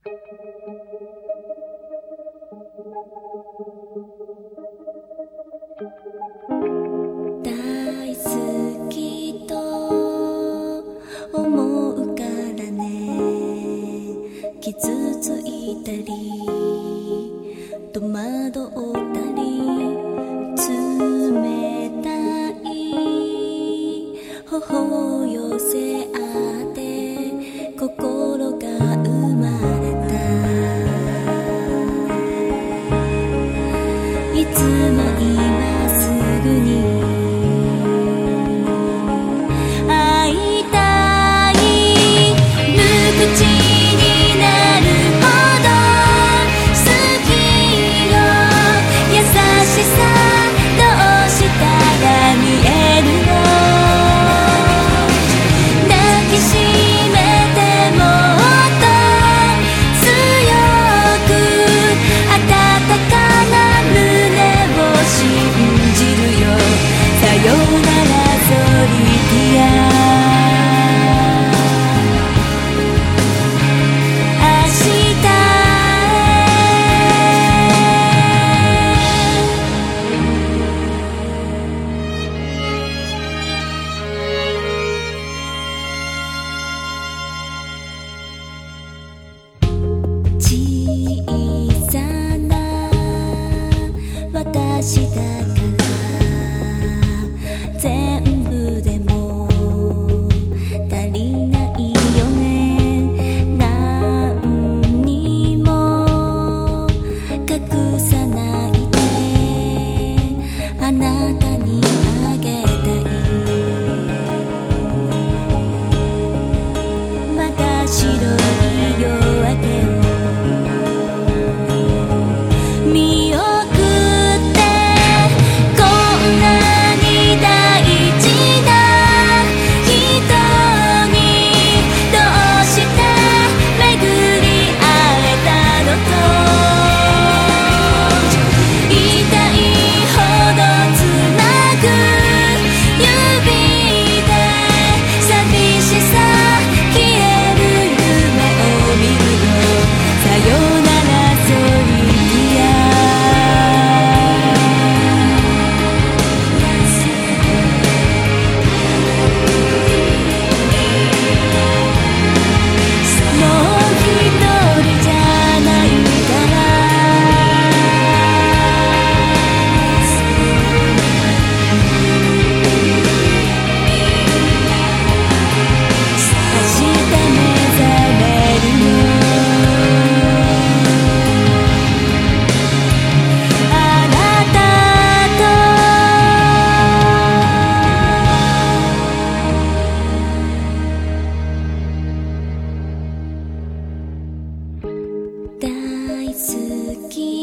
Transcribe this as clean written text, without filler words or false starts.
大好きと思うからね、傷ついたり戸惑ったり、冷たい頬を寄せ合って心が生まれた。いつも今すぐに会いたい、無口になるほど好きよ、優しさどうしたら見えるの、抱きしめてもっと強く温かな胸を信じるよ、さよならソリティア。小さな私だから全部でも足りないよね、何にも隠さないであなたにあげたい、まだ白い夜明けを見送ってこんなに大事な人にどうして巡り会えたのと、痛いほどつなぐ指で寂しさ消える夢を見るよ、さよならソリティア。もう一人じゃないから明日目覚めるの、あなたと大好き